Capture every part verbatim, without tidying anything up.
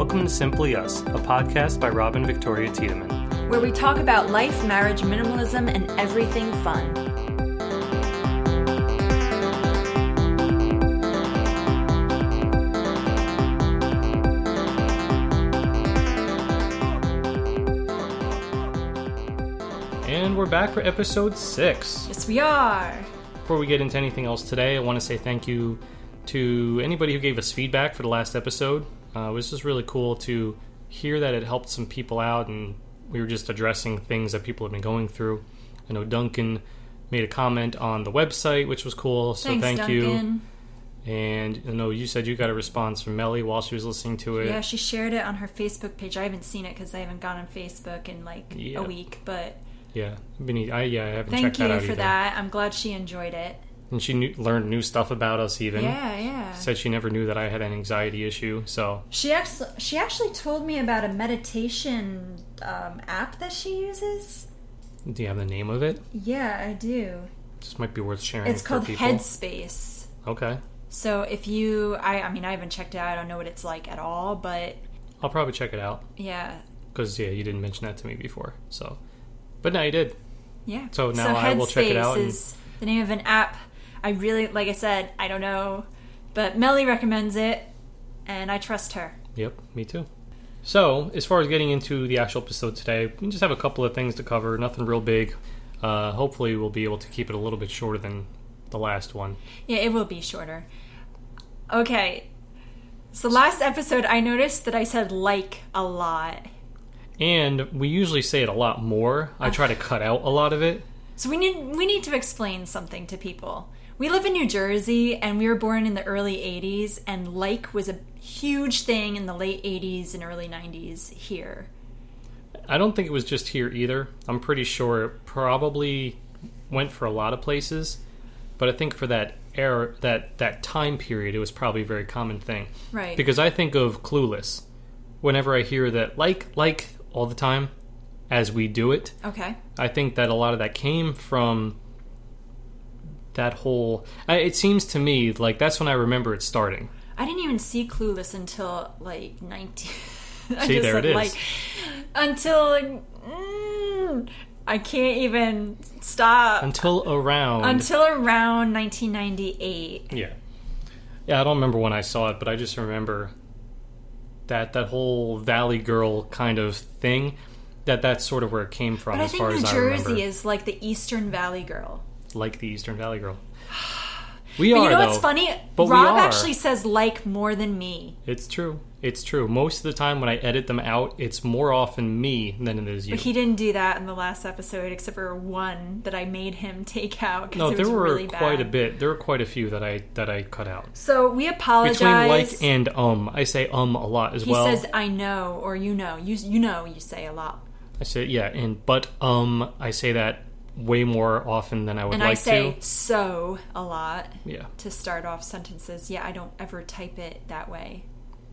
Welcome to Simply Us, a podcast by Robin Victoria Tiedemann, where we talk about life, marriage, minimalism, and everything fun. And we're back for episode six. Yes, we are. Before we get into anything else today, I want to say thank you to anybody who gave us feedback for the last episode. Uh, it was just really cool to hear that it helped some people out, and we were just addressing things that people have been going through. I know Duncan made a comment on the website, which was cool, so Thanks, thank Duncan. you. And I know you said you got a response from Melly while she was listening to it. Yeah, she shared it on her Facebook page. I haven't seen it because I haven't gone on Facebook in like Yeah. a week, but Yeah, Benny, I, yeah, I haven't thank checked that you out for either. that. I'm glad she enjoyed it. And she knew, learned new stuff about us even. Yeah, yeah. Said she never knew that I had an anxiety issue, so... She actually, she actually told me about a meditation um, app that she uses. Do you have the name of it? Yeah, I do. This might be worth sharing It's for called people. Headspace. Okay. So if you... I, I mean, I haven't checked it out. I don't know what it's like at all, but... I'll probably check it out. Yeah. Because, yeah, you didn't mention that to me before, so... But now you did. Yeah. So now I will check it out. Headspace And... is the name of an app. I really, like I said, I don't know, but Melly recommends it, and I trust her. Yep, me too. So, as far as getting into the actual episode today, we just have a couple of things to cover, nothing real big. Uh, hopefully we'll be able to keep it a little bit shorter than the last one. Yeah, it will be shorter. Okay, so last episode I noticed that I said like a lot. And we usually say it a lot more. I try to cut out a lot of it. So we need we need to explain something to people. We live in New Jersey, and we were born in the early eighties, and like was a huge thing in the late eighties and early nineties here. I don't think it was just here either. I'm pretty sure it probably went for a lot of places, but I think for that era, that, that time period, it was probably a very common thing. Right. Because I think of Clueless. Whenever I hear that like, like all the time, as we do it, Okay. I think that a lot of that came from that whole... It seems to me like that's when I remember it starting. I didn't even see Clueless until like nineteen. I See, just there said, it is. Like, until like, mm, I can't even stop. Until around... Until around nineteen ninety-eight. Yeah. Yeah, I don't remember when I saw it, but I just remember that that whole Valley Girl kind of thing, that that's sort of where it came from, But as I think far New as I Jersey remember. is like the Eastern Valley Girl. Like the Eastern Valley Girl. We But are, you know though. what's funny? But we Rob are. actually says like more than me. It's true. It's true. Most of the time when I edit them out, it's more often me than it is you. But he didn't do that in the last episode, except for one that I made him take out because no, it there was were really quite bad. a bit. There were quite a few that I that I cut out. So we apologize. Between like and um, I say um a lot as he well. says I know, or you know. You you know you say a lot. I say yeah, and but um, I say that way more often than I would And like I say to. so a lot Yeah. to start off sentences. Yeah, I don't ever type it that way.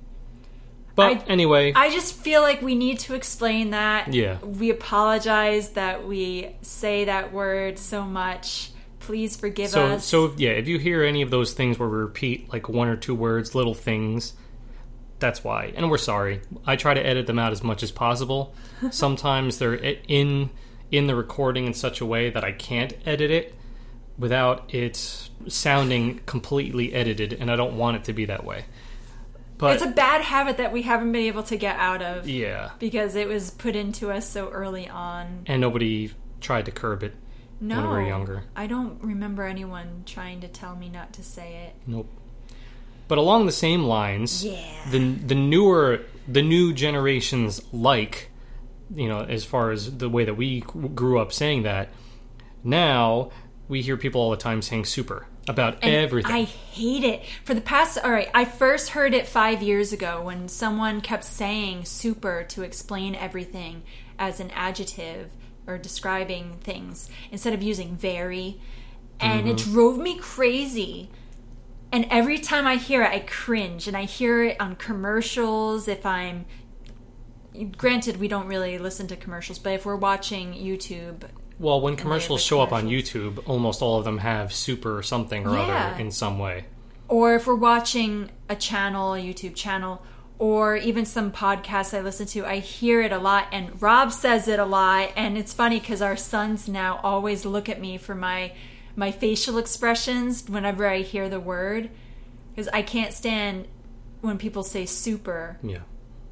But I- anyway, I just feel like we need to explain that. Yeah. We apologize that we say that word so much. Please forgive so us. so yeah, if you hear any of those things where we repeat like one or two words, little things, that's why. And we're sorry. I try to edit them out as much as possible. Sometimes they're in in the recording in such a way that I can't edit it without it sounding completely edited, and I don't want it to be that way. But it's a bad habit that we haven't been able to get out of. yeah, Because it was put into us so early on. and nobody tried to curb it No. when we were younger. I don't remember anyone trying to tell me not to say it. Nope. But along the same lines, Yeah. the the newer the new generations like, you know, as far as the way that we grew up saying that, now we hear people all the time saying super about And everything. I hate it. For the past, all right, I first heard it five years ago when someone kept saying super to explain everything as an adjective or describing things instead of using very. And it Mm-hmm. drove me crazy. And every time I hear it, I cringe. And I hear it on commercials if I'm... Granted, we don't really listen to commercials, but if we're watching YouTube... Well, when they commercials have show up on commercials. YouTube, almost all of them have super or something or Yeah. other in some way. Or if we're watching a channel, a YouTube channel, or even some podcasts I listen to, I hear it a lot, and Rob says it a lot, and it's funny because our sons now always look at me for my my facial expressions whenever I hear the word, because I can't stand when people say super. Yeah.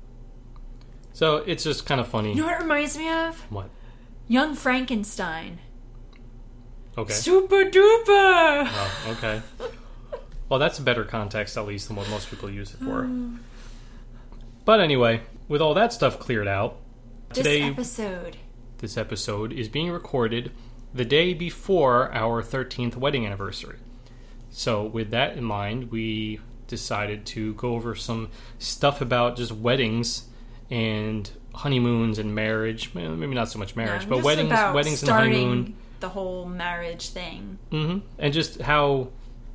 So it's just kind of funny. You know what it reminds me of? What? Young Frankenstein. Okay. Super duper! Oh, okay. Well, that's a better context, at least, than what most people use it for. Um. But anyway, with all that stuff cleared out, this today, episode. This episode is being recorded the day before our thirteenth wedding anniversary. So with that in mind, we decided to go over some stuff about just weddings and honeymoons and marriage. Well, maybe not so much marriage, no, but weddings, weddings and honeymoon. The whole marriage thing. Mm-hmm. And just how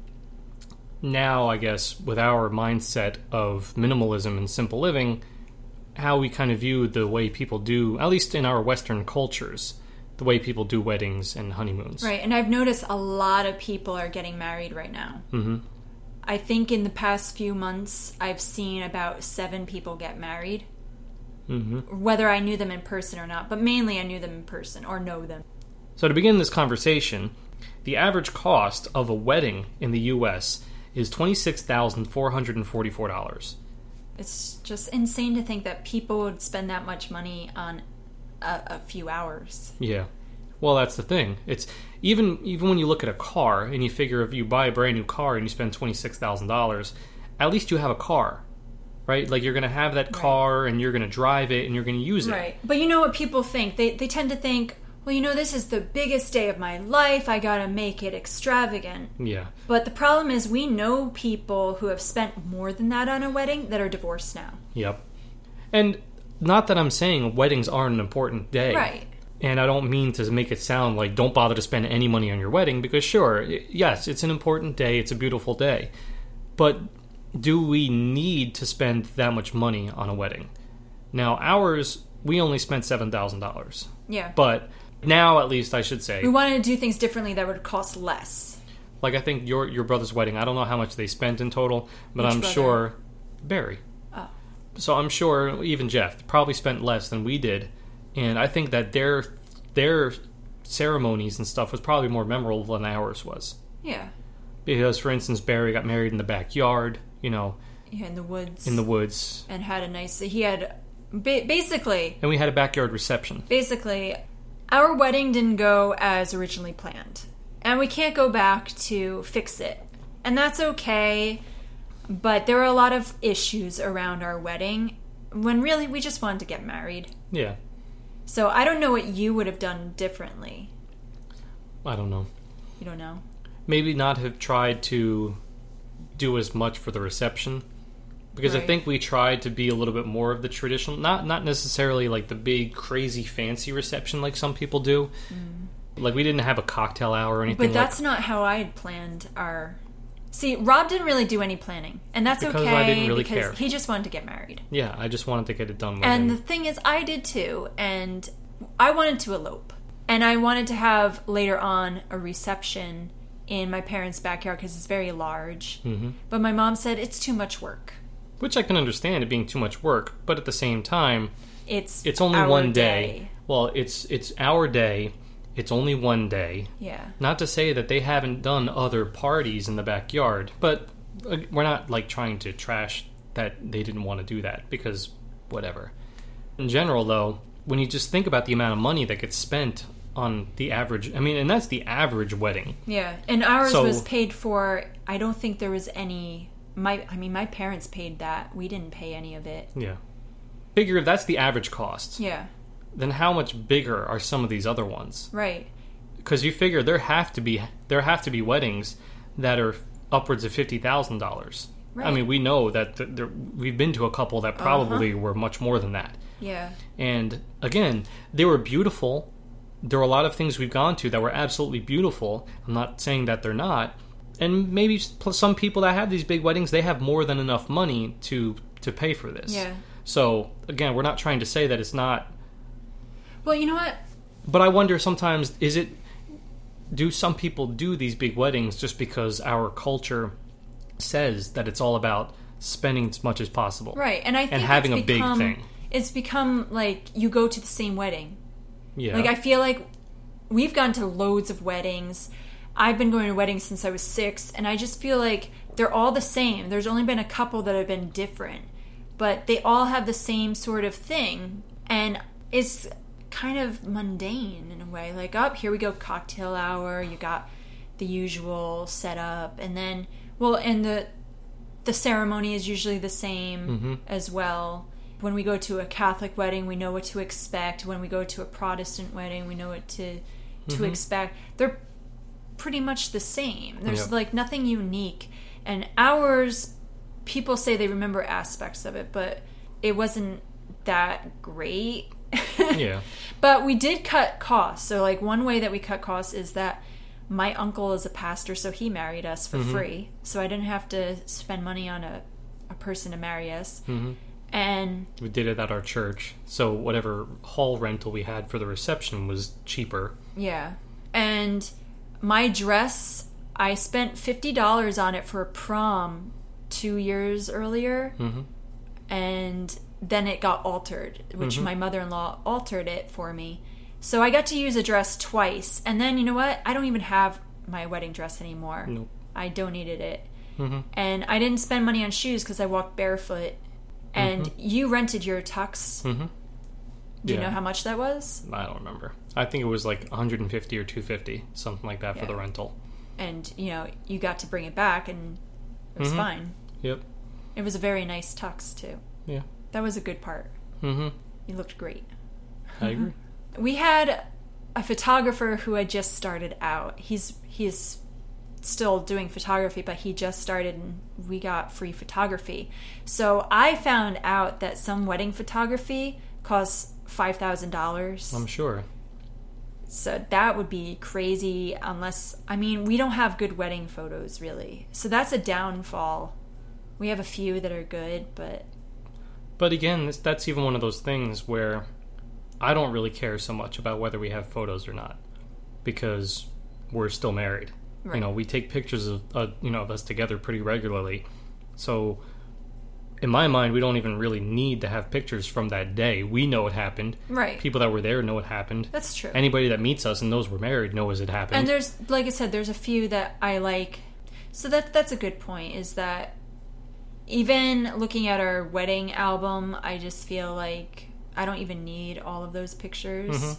now, I guess, with our mindset of minimalism and simple living, how we kind of view the way people do, at least in our Western cultures, the way people do weddings and honeymoons. Right, and I've noticed a lot of people are getting married right now. Mm-hmm. I think in the past few months, I've seen about seven people get married. Mm-hmm. Whether I knew them in person or not, but mainly I knew them in person or know them. So to begin this conversation, the average cost of a wedding in the U S is twenty-six thousand four hundred forty-four dollars. It's just insane to think that people would spend that much money on a, a few hours. Yeah. Well, that's the thing. It's even even when you look at a car and you figure if you buy a brand new car and you spend twenty-six thousand dollars, at least you have a car, right? Like you're going to have that car right. and you're going to drive it and you're going to use it. Right. But you know what people think? They they tend to think, well, you know, this is the biggest day of my life. I got to make it extravagant. Yeah. But the problem is we know people who have spent more than that on a wedding that are divorced now. Yep. And not that I'm saying weddings aren't an important day. Right. And I don't mean to make it sound like don't bother to spend any money on your wedding, because sure, yes, it's an important day. It's a beautiful day. But do we need to spend that much money on a wedding? Now, ours, we only spent seven thousand dollars. Yeah. But now, at least, I should say, we wanted to do things differently that would cost less. Like, I think your your brother's wedding, I don't know how much they spent in total, but Which I'm brother? sure Barry. Oh. So I'm sure even Jeff probably spent less than we did. And I think that their their ceremonies and stuff was probably more memorable than ours was. Yeah. Because, for instance, Barry got married in the backyard, you know. Yeah, in the woods. In the woods. And had a nice... He had... Ba- basically... And we had a backyard reception. Basically, our wedding didn't go as originally planned. And we can't go back to fix it. And that's okay. But there were a lot of issues around our wedding when really we just wanted to get married. Yeah. So I don't know what you would have done differently. I don't know. You don't know? Maybe not have tried to do as much for the reception. Because right. I think we tried to be a little bit more of the traditional, not not necessarily like the big, crazy, fancy reception like some people do. Mm. Like we didn't have a cocktail hour or anything. But that's like, not how I had planned our... See, Rob didn't really do any planning. And that's because okay. I didn't really because care. He just wanted to get married. Yeah, I just wanted to get it done with And him. the thing is, I did too. And I wanted to elope. And I wanted to have, later on, a reception in my parents' backyard because it's very large. Mm-hmm. But my mom said, it's too much work. Which I can understand it being too much work. But at the same time, it's it's only our one day. day. Well, it's it's our day. It's only one day. Yeah. Not to say that they haven't done other parties in the backyard, but we're not like trying to trash that they didn't want to do that because whatever. In general, though, when you just think about the amount of money that gets spent on the average, I mean, and that's the average wedding. Yeah, and ours So- was paid for. I don't think there was any. My, I mean, my parents paid that. We didn't pay any of it. Yeah. Figure if that's the average cost, Yeah, then how much bigger are some of these other ones? right. Because you figure there have to be there have to be weddings that are upwards of fifty thousand dollars. Right. I mean, we know that th- there, we've been to a couple that probably Uh-huh. were much more than that. Yeah, And again, they were beautiful. There are a lot of things we've gone to that were absolutely beautiful. I'm not saying that they're not. And maybe s- some people that have these big weddings, they have more than enough money to to pay for this. yeah. So again, we're not trying to say that it's not. Well, you know what? But I wonder sometimes, is it, do some people do these big weddings just because our culture says that it's all about spending as much as possible. Right. And I think and having it's a become, big thing. It's become like you go to the same wedding. Yeah. Like I feel like we've gone to loads of weddings. I've been going to weddings since I was six, and I just feel like they're all the same. There's only been a couple that have been different, but they all have the same sort of thing, and it's kind of mundane in a way. Like, oh, here we go, cocktail hour. You got the usual setup, and then, well, and the the ceremony is usually the same mm-hmm. as well. When we go to a Catholic wedding, we know what to expect. When we go to a Protestant wedding, we know what to to mm-hmm. expect. They're pretty much the same. There's yep. like nothing unique. And ours, people say they remember aspects of it, but it wasn't that great. Yeah. But we did cut costs. So like one way that we cut costs is that my uncle is a pastor, so he married us for mm-hmm. free. So I didn't have to spend money on a, a person to marry us. Mm-hmm. And we did it at our church. So whatever hall rental we had for the reception was cheaper. Yeah. And my dress, I spent fifty dollars on it for a prom two years earlier. Mm-hmm. And then it got altered, which mm-hmm. my mother-in-law altered it for me. So I got to use a dress twice. And then, you know what? I don't even have my wedding dress anymore. Nope. I donated it. Mm-hmm. And I didn't spend money on shoes because I walked barefoot. And mm-hmm. you rented your tux. Mm-hmm. Do you yeah. know how much that was? I don't remember. I think it was like one hundred fifty or two hundred fifty, something like that, yeah. for the rental. And, you know, you got to bring it back, and it was mm-hmm. fine. Yep. It was a very nice tux, too. Yeah. That was a good part. Mm-hmm. You looked great. I agree. We had a photographer who had just started out. He's he's still doing photography, but he just started, and we got free photography. So I found out that some wedding photography costs five thousand dollars. I'm sure. So that would be crazy unless, I mean, we don't have good wedding photos, really. So that's a downfall. We have a few that are good, but... But again, this, that's even one of those things where I don't really care so much about whether we have photos or not, because we're still married. Right. You know, we take pictures of uh, you know of us together pretty regularly. So, in my mind, we don't even really need to have pictures from that day. We know it happened. Right. People that were there know it happened. That's true. Anybody that meets us and knows we're married knows it happened. And there's, like I said, there's a few that I like. So that that's a good point, is that even looking at our wedding album, I just feel like I don't even need all of those pictures. Mm-hmm.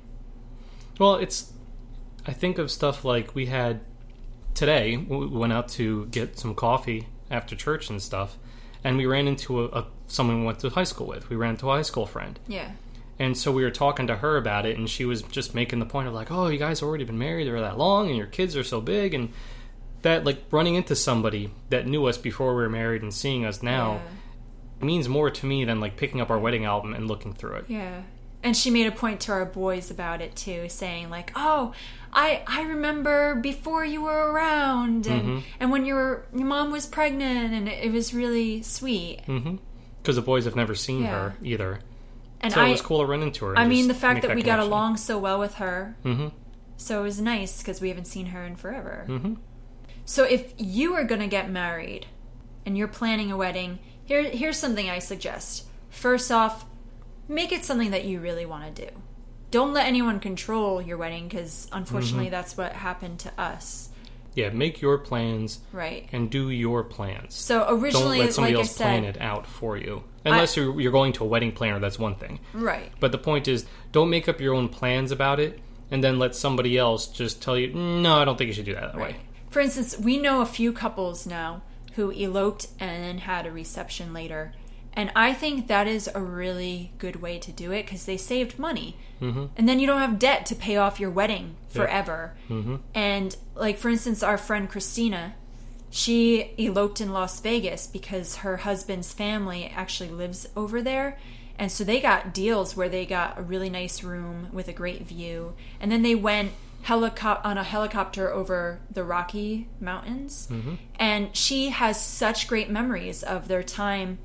Well, it's... I think of stuff like we had... Today, we went out to get some coffee after church and stuff, and we ran into a, a someone we went to high school with. We ran into a high school friend. Yeah. And so we were talking to her about it, and she was just making the point of like, oh, you guys have already been married or that long, and your kids are so big, and that, like, running into somebody that knew us before we were married and seeing us now yeah. means more to me than, like, picking up our wedding album and looking through it. Yeah. And she made a point to our boys about it, too, saying, like, oh, I I remember before you were around, and, mm-hmm. and when you were, your mom was pregnant, and it, it was really sweet. Because mm-hmm. the boys have never seen yeah. her either. And so I, it was cool to run into her. I mean, the fact that, that we connection. got along so well with her. Mm-hmm. So it was nice, because we haven't seen her in forever. Mm-hmm. So if you are going to get married, and you're planning a wedding, here here's something I suggest. First off, make it something that you really want to do. Don't let anyone control your wedding, because unfortunately mm-hmm. that's what happened to us. Yeah, make your plans, right, and do your plans. So originally, don't let somebody like else I said, plan it out for you. Unless I, you're, you're going to a wedding planner, that's one thing. Right. But the point is, don't make up your own plans about it, and then let somebody else just tell you, no, I don't think you should do that that right. way. For instance, we know a few couples now who eloped and then had a reception later. And I think that is a really good way to do it, because they saved money. Mm-hmm. And then you don't have debt to pay off your wedding forever. Yep. Mm-hmm. And, like, for instance, our friend Christina, she eloped in Las Vegas because her husband's family actually lives over there. And so they got deals where they got a really nice room with a great view. And then they went helico- on a helicopter over the Rocky Mountains. Mm-hmm. And she has such great memories of their time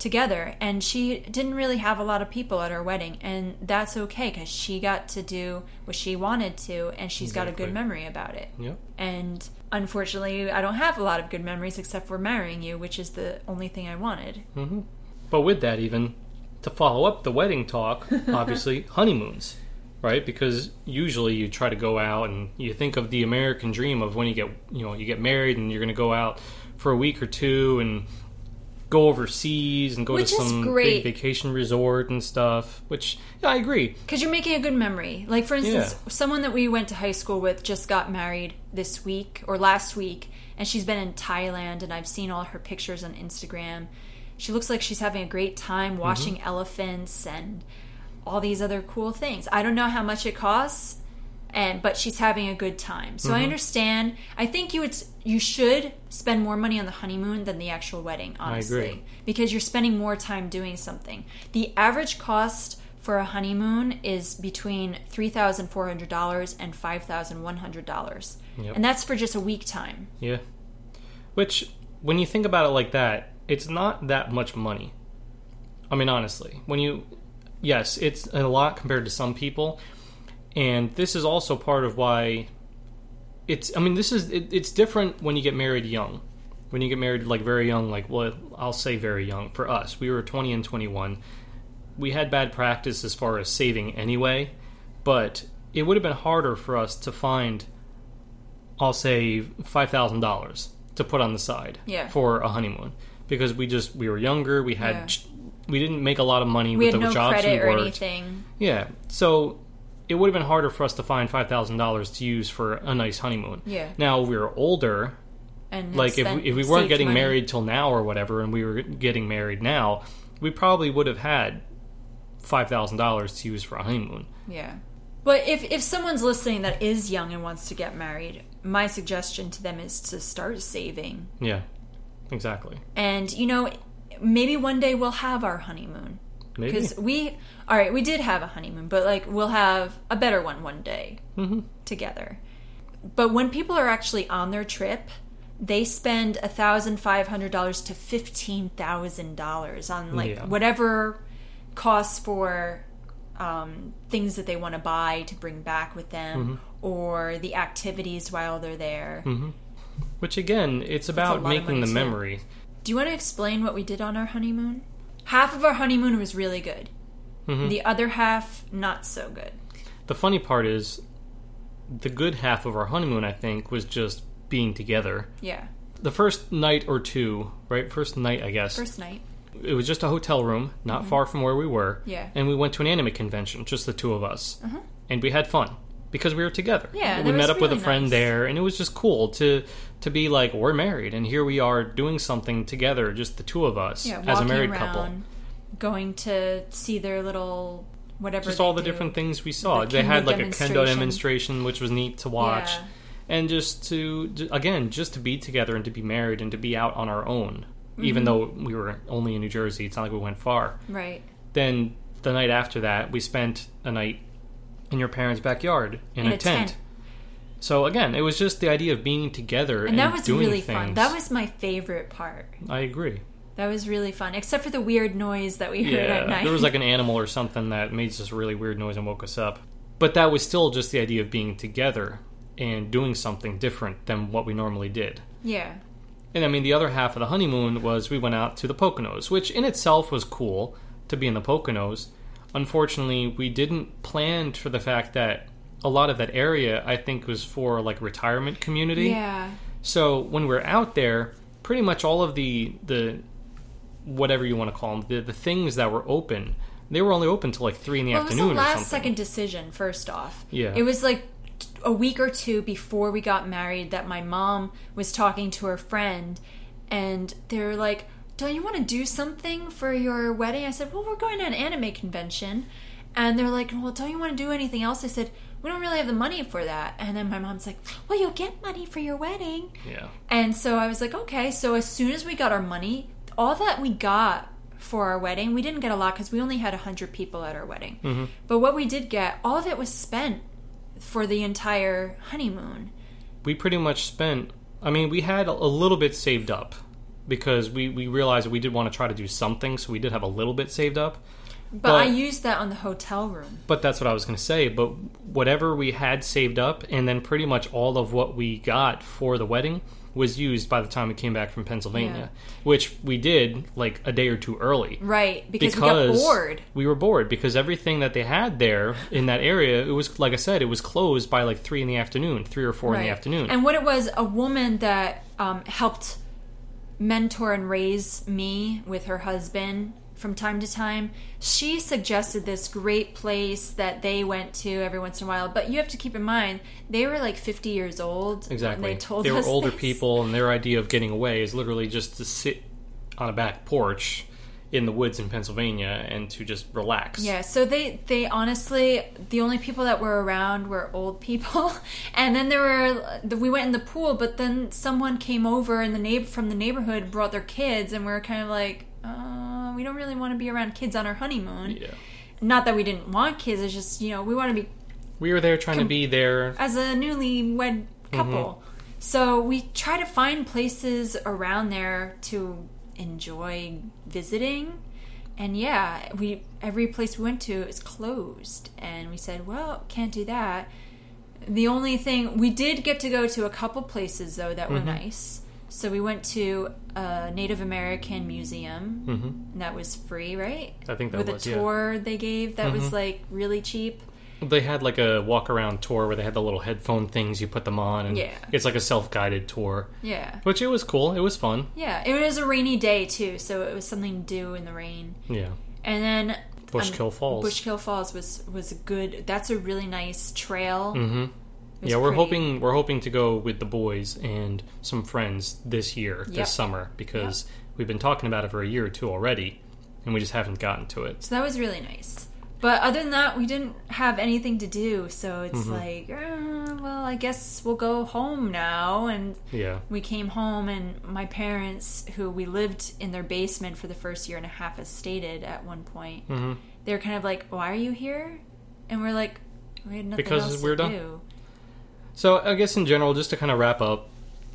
together, and she didn't really have a lot of people at her wedding, and that's okay because she got to do what she wanted to, and she's exactly. got a good memory about it. Yep. And unfortunately, I don't have a lot of good memories except for marrying you, which is the only thing I wanted. Mm-hmm. But with that, even to follow up the wedding talk, obviously honeymoons, right? Because usually you try to go out and you think of the American dream of when you get, you know, you get married and you're going to go out for a week or two and go overseas and go which to some big vacation resort and stuff, which, yeah, I agree. Because you're making a good memory. Like, for instance, yeah. someone that we went to high school with just got married this week, or last week, and she's been in Thailand, and I've seen all her pictures on Instagram. She looks like she's having a great time watching mm-hmm. elephants and all these other cool things. I don't know how much it costs, and but she's having a good time. So mm-hmm. I understand. I think you would, you should spend more money on the honeymoon than the actual wedding, honestly. I agree. Because you're spending more time doing something. The average cost for a honeymoon is between three thousand four hundred dollars and five thousand one hundred dollars. Yep. And that's for just a week time. Yeah. Which, when you think about it like that, it's not that much money. I mean, honestly. When you... Yes, it's a lot compared to some people. And this is also part of why it's, I mean, this is, it, it's different when you get married young. When you get married, like, very young, like, well, I'll say very young. For us, we were twenty and twenty-one. We had bad practice as far as saving anyway, but it would have been harder for us to find, I'll say, five thousand dollars to put on the side yeah. for a honeymoon. Because we just, we were younger, we had, yeah. we didn't make a lot of money we with had the no jobs credit we or worked. anything. Yeah, so it would have been harder for us to find five thousand dollars to use for a nice honeymoon. Yeah. Now, we were older, and like if we, if we weren't getting money. married till now or whatever, and we were getting married now, we probably would have had five thousand dollars to use for a honeymoon. Yeah. But if, if someone's listening that is young and wants to get married, my suggestion to them is to start saving. Yeah, exactly. And, you know, maybe one day we'll have our honeymoon. Maybe. Because we, all right, we did have a honeymoon, but, like, we'll have a better one one day mm-hmm. together. But when people are actually on their trip, they spend one thousand five hundred dollars to fifteen thousand dollars on, like, yeah. whatever costs for um, things that they want to buy to bring back with them, mm-hmm. or the activities while they're there. Mm-hmm. Which, again, it's about making the too. memory. Do you want to explain what we did on our honeymoon? Half of our honeymoon was really good. Mm-hmm. The other half, not so good. The funny part is, the good half of our honeymoon, I think, was just being together. Yeah. The first night or two, right? First night, I guess. First night. It was just a hotel room, not mm-hmm. far from where we were. Yeah. And we went to an anime convention, just the two of us. Uh-huh. And we had fun. Because we were together. Yeah, we met up really with a friend nice. there, and it was just cool to to be like, we're married, and here we are doing something together, just the two of us, yeah, as a married around, couple. Going to see their little whatever. Just all the do. different things we saw. The they had like a demonstration. kendo demonstration, which was neat to watch. Yeah. And just to, again, just to be together and to be married and to be out on our own. Mm-hmm. Even though we were only in New Jersey, it's not like we went far. Right. Then the night after that, we spent a night in your parents' backyard in, in a, a tent. tent. So again, it was just the idea of being together and, and that was doing really things. fun. That was my favorite part. I agree. That was really fun, except for the weird noise that we heard yeah, at night. There was like an animal or something that made this really weird noise and woke us up. But that was still just the idea of being together and doing something different than what we normally did. Yeah. And I mean, the other half of the honeymoon was we went out to the Poconos, which in itself was cool to be in the Poconos. Unfortunately, we didn't plan for the fact that a lot of that area, I think, was for like retirement community. Yeah. So when we're out there, pretty much all of the the whatever you want to call them, the, the things that were open, they were only open till like three in the well, afternoon or something. It was the last second decision. First off, yeah, it was like a week or two before we got married that my mom was talking to her friend, and they were like, "Don't you want to do something for your wedding?" I said, "Well, we're going to an anime convention," and they're like, "Well, don't you want to do anything else?" I said, "We don't really have the money for that." And then my mom's like, "Well, you'll get money for your wedding." Yeah. And so I was like, okay. So as soon as we got our money, all that we got for our wedding, we didn't get a lot because we only had one hundred people at our wedding. Mm-hmm. But what we did get, all of it was spent for the entire honeymoon. We pretty much spent, I mean, we had a little bit saved up because we, we realized we did want to try to do something, so we did have a little bit saved up. But, But- I used that on the hotel room. But that's what I was going to say. But whatever we had saved up, and then pretty much all of what we got for the wedding was used by the time we came back from Pennsylvania, Yeah. which we did like a day or two early. Right, because, we got bored. We were bored because everything that they had there in that area, it was, like I said, it was closed by like three in the afternoon, three or four Right. in the afternoon. And what it was, a woman that um, helped mentor and raise me with her husband from time to time, she suggested this great place that they went to every once in a while. But you have to keep in mind, they were like fifty years old. Exactly. When they told they were us older this. people, and their idea of getting away is literally just to sit on a back porch in the woods in Pennsylvania and to just relax. Yeah, so they, they honestly, the only people that were around were old people. And then there were, we went in the pool, but then someone came over in the neighbor, from the neighborhood, brought their kids, and we were kind of like, uh, we don't really want to be around kids on our honeymoon. Yeah. Not that we didn't want kids, it's just, you know, we want to be We were there trying to be there. as a newlywed couple. Mm-hmm. So we try to find places around there to enjoy visiting. And yeah, we every place we went to is closed. And we said, well, can't do that. The only thing, we did get to go to a couple places, though, that were Mm-hmm. nice. So we went to a Native American museum. Mm-hmm. And that was free, right? I think that With was, a yeah. tour they gave that was, Mhm. like, really cheap. They had like a walk around tour where they had the little headphone things, you put them on, and Yeah. it's like a self guided tour. Yeah. Which it was cool. It was fun. Yeah, it was a rainy day too, so it was something to do in the rain. Yeah. And then Bushkill Falls. Bushkill Falls was was a good. That's a really nice trail. Mm-hmm. It was Yeah, we're pretty. hoping we're hoping to go with the boys and some friends this year, Yep. this summer, because we've been talking about it for a year or two already, and we just haven't gotten to it. So that was really nice. But other than that, we didn't have anything to do, so it's Mm-hmm. like, uh, well, I guess we'll go home now. And Yeah. we came home, and my parents, who we lived in their basement for the first year and a half, as stated at one point, Mm-hmm. they were kind of like, "Why are you here?" And we're like, "We had nothing Because else we're to done. do." So I guess in general, just to kind of wrap up,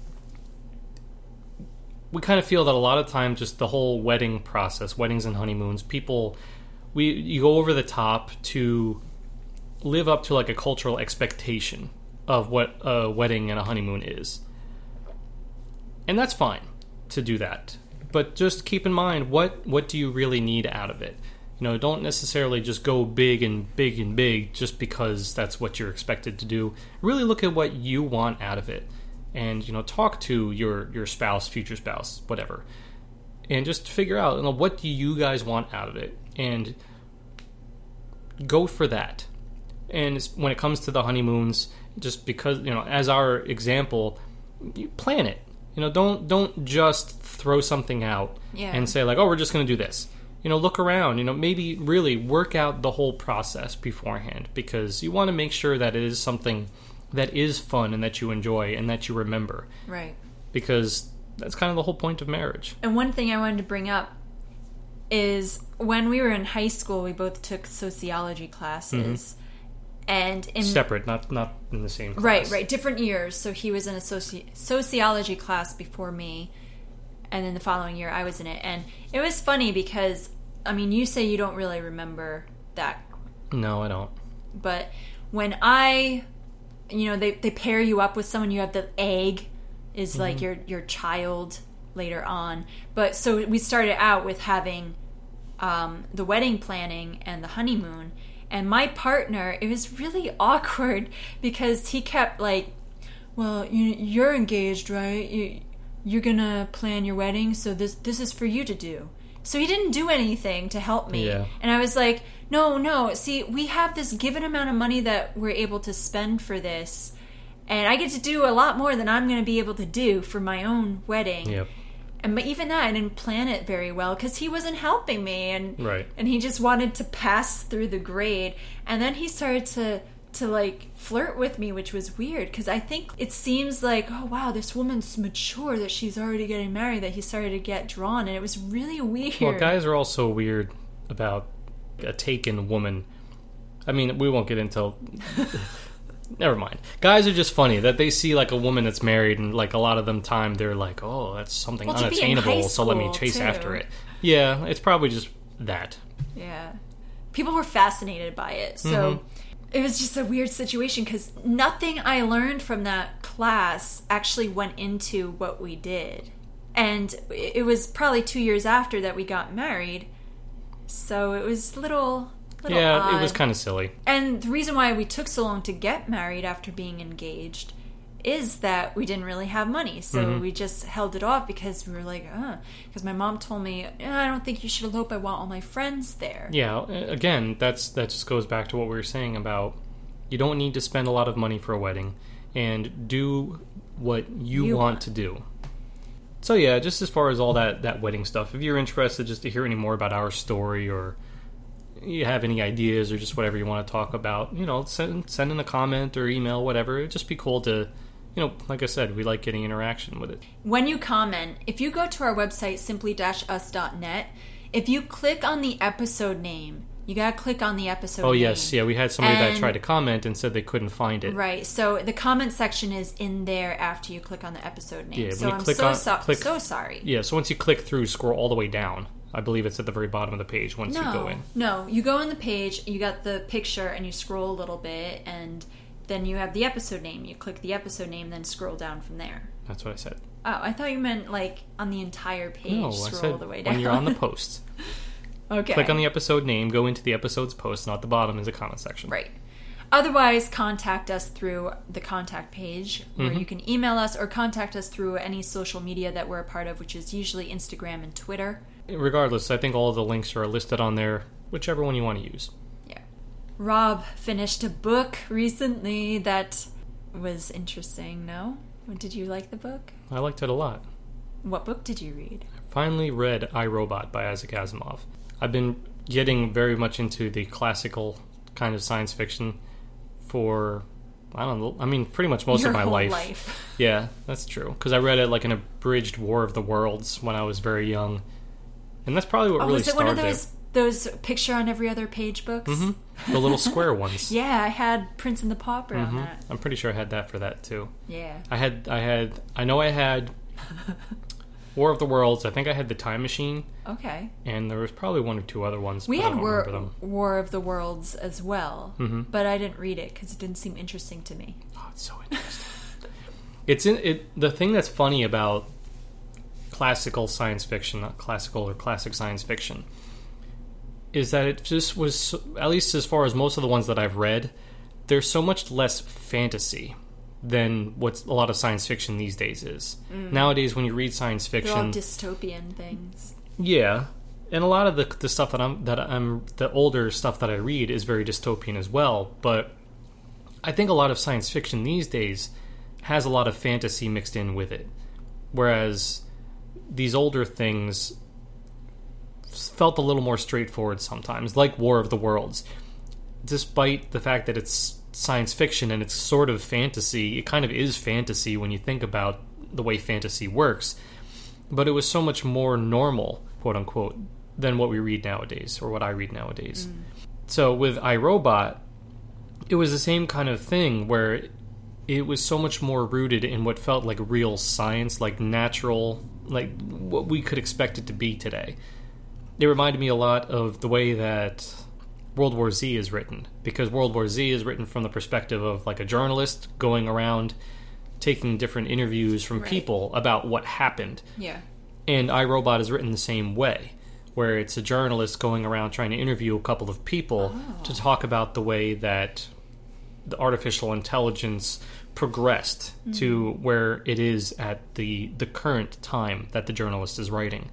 we kind of feel that a lot of times, just the whole wedding process, weddings and honeymoons, people, we you go over the top to live up to like a cultural expectation of what a wedding and a honeymoon is, and that's fine to do that. But just keep in mind, what what do you really need out of it? You know, don't necessarily just go big and big and big just because that's what you're expected to do. Really look at what you want out of it. And, you know, talk to your, your spouse, future spouse, whatever. And just figure out, you know, what do you guys want out of it? And go for that. And it's- when it comes to the honeymoons, just because, you know, as our example, you plan it. You know, don't don't just throw something out Yeah. and say like, oh, we're just going to do this. You know, look around. You know, maybe really work out the whole process beforehand, because you want to make sure that it is something that is fun and that you enjoy and that you remember, Right. because that's kind of the whole point of marriage. And one thing I wanted to bring up is when we were in high school, we both took sociology classes, and in Separate, not not in the same class. right, right, different years. So he was in a soci- sociology class before me, and then the following year I was in it. And it was funny because, I mean, you say you don't really remember that, No, I don't. but when I, you know, they, they pair you up with someone, you have the egg is Mm-hmm. like your your child later on. But so we started out with having um, the wedding planning and the honeymoon. And my partner, it was really awkward because he kept like, well, you, you're engaged, right? You, you're gonna plan your wedding, so this this is for you to do. So he didn't do anything to help me. Yeah. And I was like, no, no. See, we have this given amount of money that we're able to spend for this. And I get to do a lot more than I'm going to be able to do for my own wedding. Yep. And but even that, I didn't plan it very well because he wasn't helping me, and Right. and he just wanted to pass through the grade. And then he started to to like flirt with me, which was weird because I think it seems like, oh wow, this woman's mature that she's already getting married. That he started to get drawn, and it was really weird. Well, guys are also weird about a taken woman. I mean, we won't get into Never mind. Guys are just funny that they see like a woman that's married, and like a lot of them time they're like, oh, that's something well, unattainable, so let me chase too. after it. Yeah, it's probably just that. Yeah. People were fascinated by it. So Mm-hmm. it was just a weird situation because nothing I learned from that class actually went into what we did. And it was probably two years after that we got married. So it was a little... Little yeah, odd. it was kind of silly. And the reason why we took so long to get married after being engaged is that we didn't really have money. So Mm-hmm. we just held it off because we were like, uh, because my mom told me, I don't think you should elope. I want all my friends there. Yeah, again, that's that just goes back to what we were saying about you don't need to spend a lot of money for a wedding, and do what you, You want, want. to do. So yeah, just as far as all that, that wedding stuff, if you're interested just to hear any more about our story, or you have any ideas, or just whatever you want to talk about, you know, send send in a comment or email, whatever. It'd just be cool to, you know, like I said, we like getting interaction with it. When you comment, if you go to our website, simply dash us dot net, if you click on the episode name, you gotta click on the episode Oh name. yes, yeah, we had somebody And- that tried to comment and said they couldn't find it. Right, so the comment section is in there after you click on the episode name. Yeah, when so you I'm click so, on- so, click- so sorry. Yeah, so once you click through, scroll all the way down. I believe it's at the very bottom of the page once No, you go in. no, you go on the page, you got the picture, and you scroll a little bit, and then you have the episode name. You click the episode name, then scroll down from there. That's what I said. Oh, I thought you meant like on the entire page, No, I scroll said all the way down. when you're on the post. Okay. Click on the episode name, go into the episode's post, and at the bottom is a comment section. Right. Otherwise, contact us through the contact page, where Mm-hmm. you can email us or contact us through any social media that we're a part of, which is usually Instagram and Twitter. Regardless, I think all of the links are listed on there, whichever one you want to use. Yeah. Rob finished a book recently that was interesting, no? Did you like the book? I liked it a lot. What book did you read? Finally read I, Robot by Isaac Asimov. I've been getting very much into the classical kind of science fiction for, I don't know, I mean, pretty much most Your of my whole life. life. Yeah, that's true. Because I read it like an abridged War of the Worlds when I was very young. And that's probably what Oh, really was it started one of those those picture on every other page books? Mm-hmm. The little square ones. Yeah, I had Prince and the Pauper on Mhm. that. I'm pretty sure I had that for that too. Yeah. I had, I had, I know I had War of the Worlds. I think I had The Time Machine, Okay. and there was probably one or two other ones. We but I had don't War, remember them. War of the Worlds as well, Mhm. but I didn't read it because it didn't seem interesting to me. Oh, it's so interesting. It's in it. The thing that's funny about classical science fiction, not classical or classic science fiction, is that it just was, at least as far as most of the ones that I've read, there's so much less fantasy than what a lot of science fiction these days is. Nowadays, when you read science They're all fiction, dystopian things. yeah, and a lot of the the stuff that I'm that I'm the older stuff that I read is very dystopian as well. But I think a lot of science fiction these days has a lot of fantasy mixed in with it, whereas these older things felt a little more straightforward sometimes, like War of the Worlds. Despite the fact that it's science fiction and it's sort of fantasy, it kind of is fantasy when you think about the way fantasy works, but it was so much more normal, quote unquote, than what we read nowadays, or what I read nowadays. Mm. So with iRobot, it was the same kind of thing where it was so much more rooted in what felt like real science, like natural, like what we could expect it to be today. It reminded me a lot of the way that World War Z is written, because World War Z is written from the perspective of like a journalist going around taking different interviews from Right. people about what happened. Yeah. And iRobot is written the same way, where it's a journalist going around trying to interview a couple of people Oh. to talk about the way that the artificial intelligence progressed mm-hmm. to where it is at the the current time that the journalist is writing.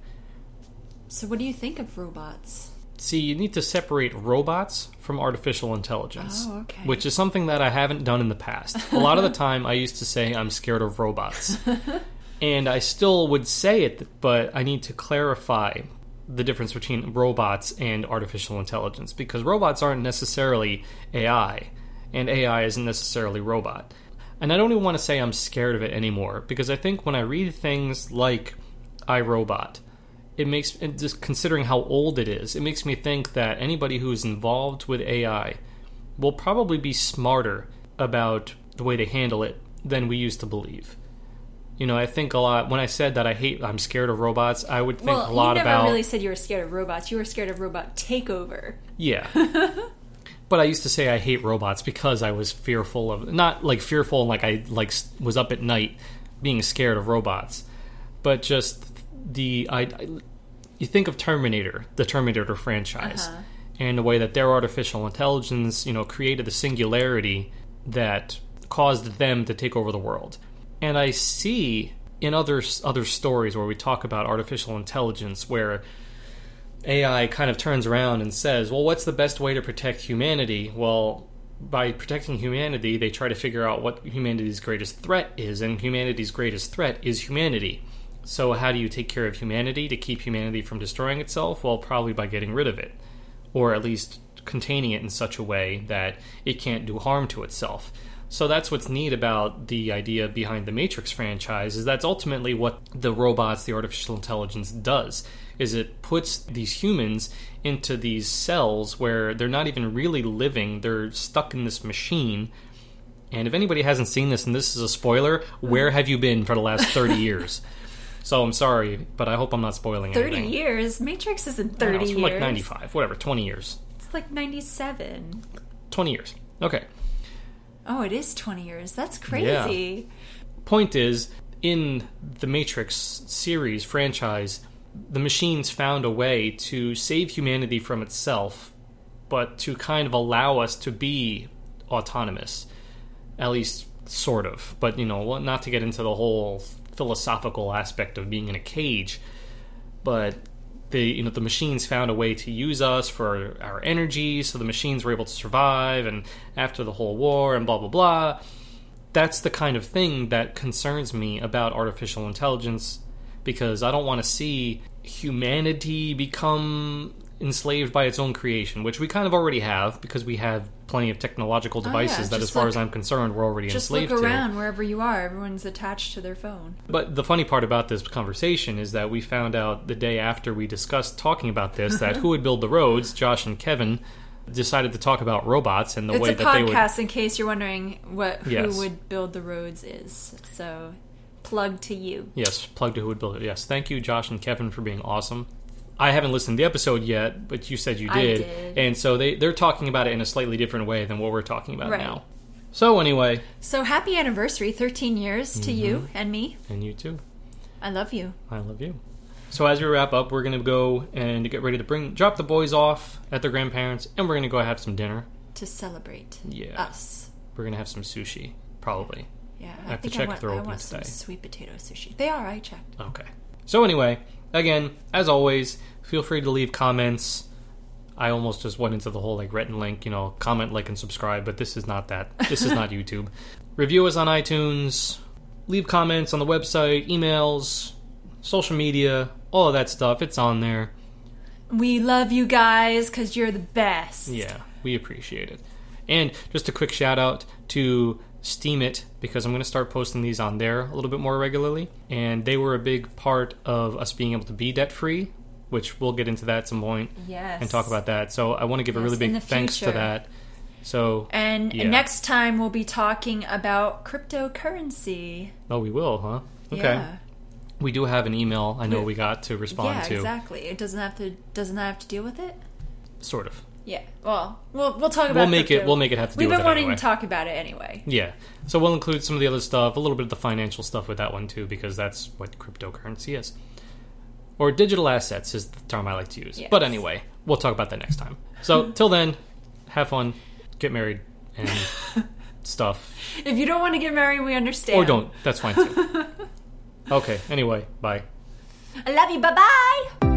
So what do you think of robots? See, you need to separate robots from artificial intelligence, Oh, okay. which is something that I haven't done in the past. A lot of the time I used to say I'm scared of robots. And I still would say it, but I need to clarify the difference between robots and artificial intelligence, because robots aren't necessarily A I, and A I isn't necessarily robot. And I don't even want to say I'm scared of it anymore, because I think when I read things like iRobot, it makes, just considering how old it is, it makes me think that anybody who is involved with A I will probably be smarter about the way they handle it than we used to believe. You know, I think a lot, when I said that I hate, I'm scared of robots, I would think well, a lot you never about... really said you were scared of robots. You were scared of robot takeover. Yeah. But I used to say I hate robots because I was fearful of, not like fearful like I like was up at night being scared of robots, but just the, I, I you think of Terminator, the Terminator franchise, uh-huh. and the way that their artificial intelligence, you know, created the singularity that caused them to take over the world. And I see in other other stories where we talk about artificial intelligence, where A I kind of turns around and says, well, what's the best way to protect humanity? Well, by protecting humanity, they try to figure out what humanity's greatest threat is, and humanity's greatest threat is humanity. So how do you take care of humanity to keep humanity from destroying itself? Well, probably by getting rid of it, or at least containing it in such a way that it can't do harm to itself. So that's what's neat about the idea behind the Matrix franchise, is that's ultimately what the robots, the artificial intelligence does, is it puts these humans into these cells where they're not even really living, they're stuck in this machine. And if anybody hasn't seen this, and this is a spoiler, where have you been for the last thirty years? So I'm sorry, but I hope I'm not spoiling thirty anything. thirty years? Matrix isn't thirty know, it's years. like ninety-five, whatever, twenty years. It's like ninety-seven. twenty years. Okay. Oh, it is twenty years. That's crazy. Yeah. Point is, in the Matrix series franchise, the machines found a way to save humanity from itself, but to kind of allow us to be autonomous. At least, sort of. But, you know, not to get into the whole philosophical aspect of being in a cage, but the you know the machines found a way to use us for our energy, so the machines were able to survive, and after the whole war and blah blah blah. That's the kind of thing that concerns me about artificial intelligence, because I don't want to see humanity become enslaved by its own creation, which we kind of already have, because we have plenty of technological devices oh, yeah. that, just as far look, as I'm concerned, we're already just enslaved to. Just look around to. Wherever you are. Everyone's attached to their phone. But the funny part about this conversation is that we found out the day after we discussed talking about this that Who Would Build the Roads, Josh and Kevin, decided to talk about robots and the it's way that they would... It's a podcast, in case you're wondering what Who yes. Would Build the Roads is. So, plug to you. Yes, plug to Who Would Build It. Yes, thank you, Josh and Kevin, for being awesome. I haven't listened to the episode yet, but you said you did. I did. And so they, they're talking about it in a slightly different way than what we're talking about right. now. So anyway. So happy anniversary, thirteen years to mm-hmm. you and me. And you too. I love you. I love you. So as we wrap up, we're going to go and get ready to bring drop the boys off at their grandparents', and we're going to go have some dinner. To celebrate yeah. us. We're going to have some sushi, probably. Yeah, I, I have think to check I want, if they're I open want today. some sweet potato sushi. They are, I checked. Okay. So anyway, again, as always, feel free to leave comments. I almost just went into the whole like Rhett and Link, you know, comment, like, and subscribe, but this is not that. This is not YouTube. Review us on iTunes. Leave comments on the website, emails, social media, all of that stuff. It's on there. We love you guys because you're the best. Yeah, we appreciate it. And just a quick shout out to Steemit, because I'm going to start posting these on there a little bit more regularly. And they were a big part of us being able to be debt free, which we'll get into that at some point. Yes. And talk about that. So I want to give yes, a really big thanks future. to that. So And yeah. next time we'll be talking about cryptocurrency. Oh, we will, huh? Okay. Yeah. We do have an email I know we got to respond yeah, to. Yeah, exactly. It doesn't have to doesn't have to deal with it. Sort of. Yeah. Well, we'll we'll talk about We'll make crypto. it we'll make it have to do We've with been it wanting anyway. to talk about it anyway. Yeah. So we'll include some of the other stuff, a little bit of the financial stuff with that one too, because that's what cryptocurrency is. Or digital assets is the term I like to use. Yes. But anyway, we'll talk about that next time. So till then, have fun, get married, and stuff. If you don't want to get married, we understand. Or don't. That's fine too. Okay, anyway, bye. I love you. Bye-bye.